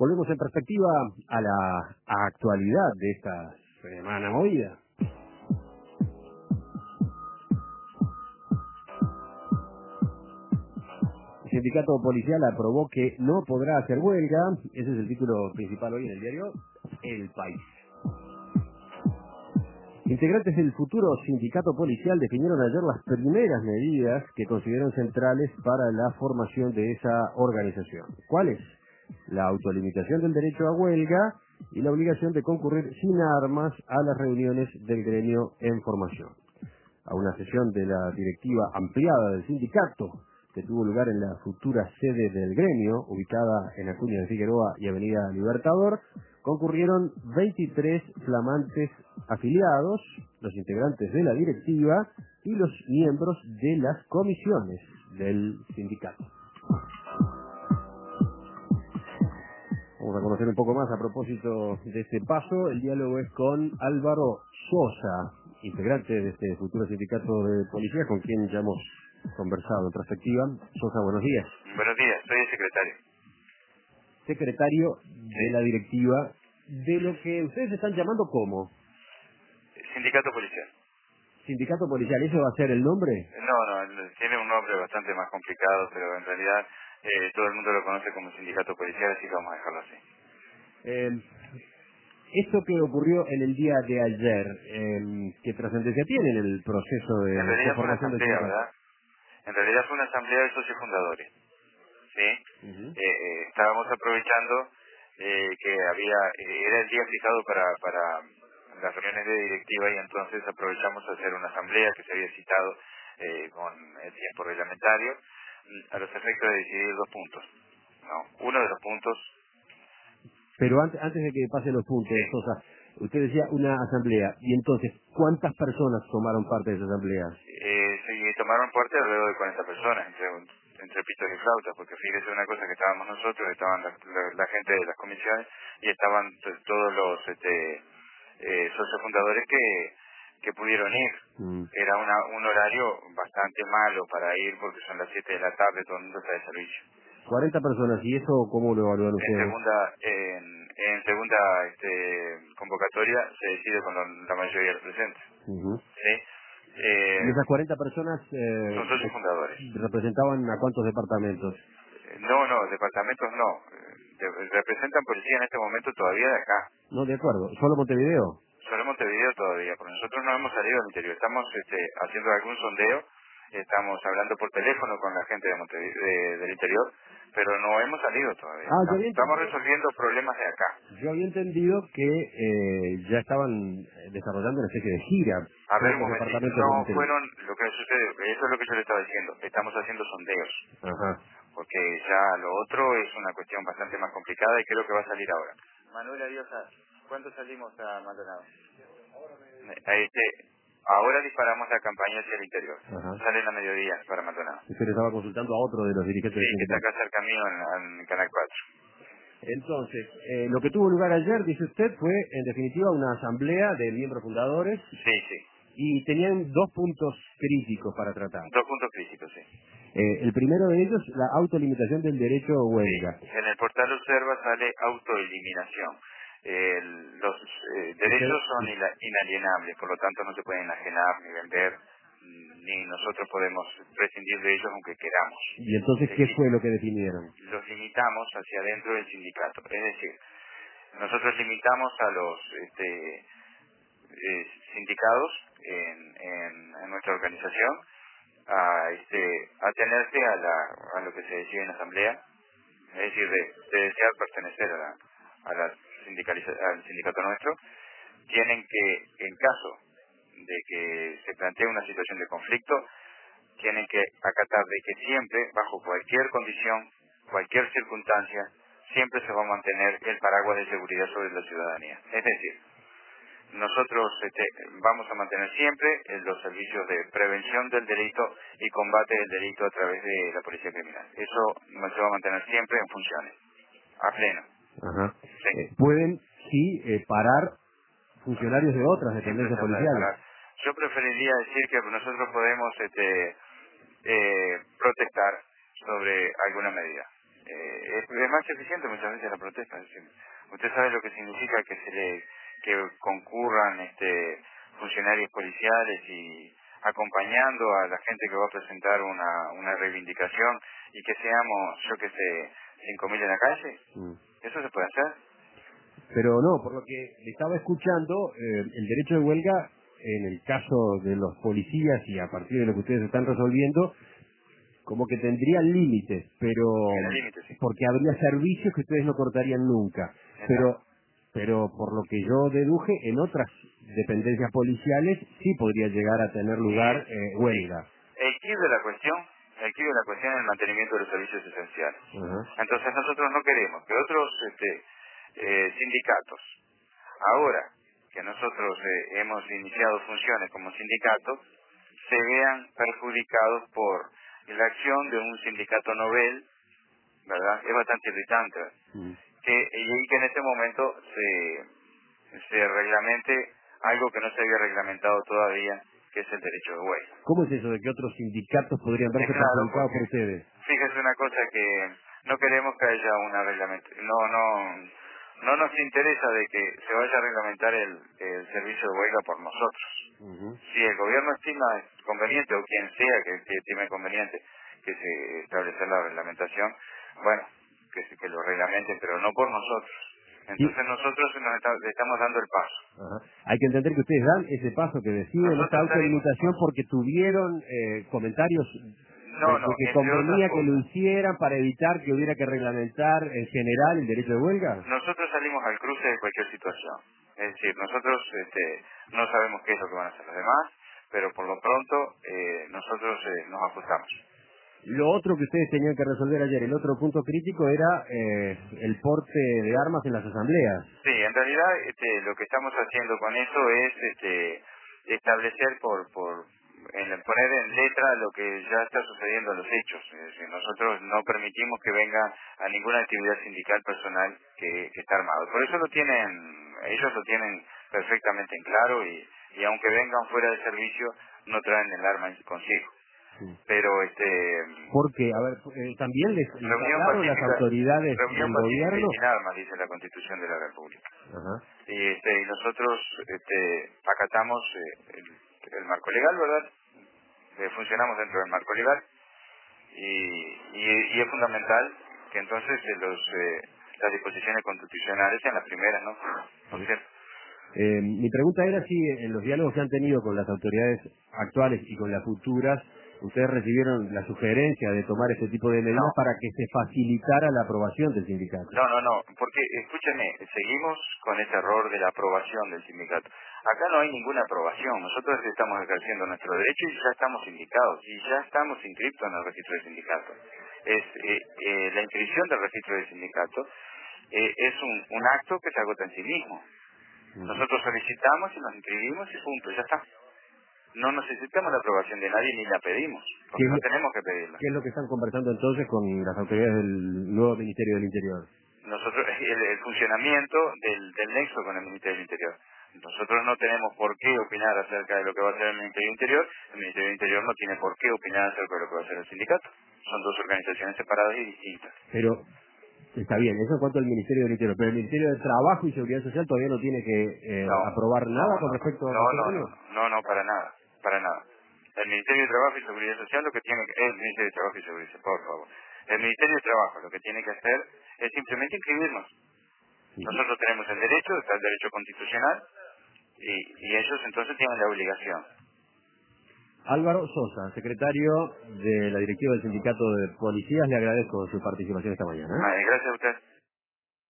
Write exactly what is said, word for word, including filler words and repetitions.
Volvemos en perspectiva a la actualidad de esta semana movida. El sindicato policial aprobó que no podrá hacer huelga. Ese es el título principal hoy en el diario El País. Integrantes del futuro sindicato policial definieron ayer las primeras medidas que consideran centrales para la formación de esa organización. ¿Cuáles? La autolimitación del derecho a huelga y la obligación de concurrir sin armas a las reuniones del gremio en formación. A una sesión de la directiva ampliada del sindicato que tuvo lugar en la futura sede del gremio, ubicada en Acuña de Figueroa y Avenida Libertador, concurrieron veintitrés flamantes afiliados, los integrantes de la directiva y los miembros de las comisiones del sindicato. Vamos a conocer un poco más a propósito de este paso. El diálogo es con Álvaro Sosa, integrante de este futuro sindicato de policía, con quien ya hemos conversado en perspectiva. Sosa, buenos días. Buenos días, soy el secretario. Secretario de la directiva de lo que ustedes están llamando como Sindicato policial. sindicato policial. ¿Eso va a ser el nombre? No, no, tiene un nombre bastante más complicado, pero en realidad eh, todo el mundo lo conoce como sindicato policial, así que vamos a dejarlo así. Eh, esto que ocurrió en el día de ayer, eh, ¿qué trascendencia tiene en el proceso de En realidad fue una conformación del asamblea, sindicato? ¿verdad? En realidad fue una asamblea de socios fundadores, ¿sí? Uh-huh. Eh, eh, estábamos aprovechando eh, que había, eh, era el día fijado para, para las reuniones de directiva y entonces aprovechamos a hacer una asamblea que se había citado eh, con el tiempo reglamentario a los efectos de decidir dos puntos. No, uno de los puntos. Pero antes, antes de que pasen los puntos, Sí. Sosa, usted decía una asamblea, y entonces, ¿cuántas personas tomaron parte de esa asamblea? Eh, sí, tomaron parte alrededor de cuarenta personas, entre, entre pitos y flautas, porque fíjese una cosa, que estábamos nosotros, estaban la, la- la gente de las comisiones y estaban t- todos los este, eh, socios fundadores que, que pudieron ir. Mm. Era una, un horario bastante malo para ir porque son las siete de la tarde, todo el mundo está de servicio. cuarenta personas, ¿y eso cómo lo evalúan En ustedes? segunda en, en segunda este, convocatoria se decide con la, la mayoría de los presentes. Uh-huh. ¿Sí? ¿Y Eh, esas cuarenta personas eh, son socios fundadores. representaban a cuántos departamentos? Eh, No, no, departamentos no. Eh, de- representan policía en este momento todavía de acá. No, de acuerdo. ¿Solo Montevideo? Solo Montevideo todavía, porque nosotros no hemos salido del interior. Estamos este, haciendo algún sondeo, estamos hablando por teléfono con la gente de Montevi- de- del interior, pero no hemos salido todavía. Ah, yo Estamos había estamos entendido, resolviendo problemas de acá. yo había entendido que eh, ya estaban eh, desarrollando una especie de gira A por ver un los momentito, departamentos de no Montevideo. fueron lo que sucede, eso es lo que yo le estaba diciendo, estamos haciendo sondeos, Ajá. porque ya lo otro es una cuestión bastante más complicada y creo que va a salir ahora. Manuel Ariosa, ¿cuánto salimos a Maldonado? Eh, Este, ahora disparamos la campaña hacia el interior, Ajá. salen a mediodía para Maldonado. Usted le estaba consultando a otro de los dirigentes Sí, del que está sindicato. acá cerca mío en, en Canal cuatro. Entonces, eh, lo que tuvo lugar ayer, dice usted, fue en definitiva una asamblea de miembros fundadores Sí, sí, y tenían dos puntos críticos para tratar. dos puntos críticos, sí. Eh, el primero de ellos, la autolimitación del derecho a Sí, huelga. en el portal Observa sale autoeliminación. El- los eh, Usted, derechos son ina- inalienables, por lo tanto no se pueden enajenar ni vender, mm, ni nosotros podemos prescindir de ellos aunque queramos. y entonces, Eh, ¿qué li- fue lo que definieron? los limitamos hacia adentro del sindicato, es decir, nosotros limitamos a los este, eh, sindicados en, en- en nuestra organización a, este, a tenerse a, la, a lo que se decide en asamblea, es decir, de, de desear pertenecer a la, a la sindicaliza- al sindicato nuestro, tienen que, en caso de que se plantee una situación de conflicto, tienen que acatar de que siempre, bajo cualquier condición, cualquier circunstancia, siempre se va a mantener el paraguas de seguridad sobre la ciudadanía. Es decir, nosotros este, vamos a mantener siempre eh, los servicios de prevención del delito y combate del delito a través de la policía criminal. Eso se va a mantener siempre en funciones, a pleno. Ajá. Sí, Eh, pueden, sí, eh, parar funcionarios de otras siempre dependencias se habla de policiales. parar. Yo preferiría decir que nosotros podemos este, eh, protestar sobre alguna medida. eh, es, es más eficiente muchas veces la protesta. Es decir, usted sabe lo que significa que se le que concurran este funcionarios policiales y acompañando a la gente que va a presentar una, una reivindicación y que seamos, yo que sé, cinco mil en la calle. Mm. ¿Eso se puede hacer? Pero no, por lo que le estaba escuchando, eh, el derecho de huelga, en el caso de los policías y a partir de lo que ustedes están resolviendo, como que tendría límites, pero límites, sí. Porque habría servicios que ustedes no cortarían nunca. Exacto. Pero pero por lo que yo deduje, en otras dependencias policiales sí podría llegar a tener lugar Sí, eh, huelga. sí. El quid de la cuestión, el quid de la cuestión es el mantenimiento de los servicios esenciales. Uh-huh. Entonces nosotros no queremos que otros este, eh, sindicatos, ahora que nosotros eh, hemos iniciado funciones como sindicato, se vean perjudicados por la acción de un sindicato novel, ¿verdad? Es bastante irritante. Uh-huh. que, y que en este momento se, se reglamente algo que no se había reglamentado todavía, que es el derecho de huelga. ¿Cómo es eso de que otros sindicatos podrían verse claro, perjudicados por ustedes? Fíjese una cosa, que no queremos que haya una reglamentación, no, no, no nos interesa de que se vaya a reglamentar el, el servicio de huelga por nosotros. Uh-huh. Si el gobierno estima conveniente, o quien sea que, que estime conveniente que se establecer la reglamentación, bueno, que, que lo reglamenten, pero no por nosotros. Entonces sí. nosotros nos está, le estamos dando el paso. Ajá. Hay que entender que ustedes dan ese paso, que deciden esta autolimitación porque tuvieron eh, comentarios no, de, no, de que convenía que lo hicieran para evitar que hubiera que reglamentar en general el derecho de huelga. Nosotros salimos al cruce de cualquier situación. Es decir, nosotros este, no sabemos qué es lo que van a hacer los demás, pero por lo pronto eh, nosotros eh, nos ajustamos. Lo otro que ustedes tenían que resolver ayer, el otro punto crítico era eh, el porte de armas en las asambleas. Sí, en realidad este, lo que estamos haciendo con eso es este, establecer por, por en, poner en letra lo que ya está sucediendo en los hechos. Es decir, nosotros no permitimos que venga a ninguna actividad sindical personal que, que está armado. Por eso lo tienen, ellos lo tienen perfectamente en claro y, y aunque vengan fuera de servicio no traen el arma consigo. Sí. Pero este porque a ver eh, también les hablaron las autoridades reunión del gobierno sin armas, dice la Constitución de la República. Ajá. Y este y nosotros este acatamos eh, el, el marco legal, ¿verdad? Eh, funcionamos dentro del marco legal y, y, y es fundamental que entonces eh, los eh, las disposiciones constitucionales sean las primeras, ¿no? ¿No es cierto? Eh, mi pregunta era si en los diálogos que han tenido con las autoridades actuales y con las futuras, ustedes recibieron la sugerencia de tomar este tipo de medidas no. para que se facilitara la aprobación del sindicato. No, no, no, porque escúcheme, seguimos con ese error de la aprobación del sindicato. Acá no hay ninguna aprobación, nosotros estamos ejerciendo nuestro derecho y ya estamos indicados, y ya estamos inscritos en el registro del sindicato. Es eh, eh, la inscripción del registro del sindicato eh, es un, un acto que se agota en sí mismo. Nosotros solicitamos y nos inscribimos y punto, ya está. No necesitamos la aprobación de nadie ni la pedimos, porque no tenemos que pedirla. ¿Qué es lo que están conversando entonces con las autoridades del nuevo Ministerio del Interior? Nosotros el, el funcionamiento del, del nexo con el Ministerio del Interior. Nosotros no tenemos por qué opinar acerca de lo que va a hacer el Ministerio del Interior, el Ministerio del Interior no tiene por qué opinar acerca de lo que va a hacer el sindicato. Son dos organizaciones separadas y distintas. Pero está bien, eso en cuanto al Ministerio del Interior, pero el Ministerio de Trabajo y Seguridad Social todavía no tiene que eh, no, aprobar nada no, con no, respecto a... No, no, no, no, no, para nada, para nada. El Ministerio de Trabajo y Seguridad Social lo que tiene que... El Ministerio de Trabajo y Seguridad Social, por favor. El Ministerio de Trabajo lo que tiene que hacer es simplemente inscribirnos. Sí. Nosotros tenemos el derecho, está el derecho constitucional, y, y ellos entonces tienen la obligación. Álvaro Sosa, secretario de la directiva del Sindicato de Policías, le agradezco su participación esta mañana. ¿eh? Vale, gracias a usted.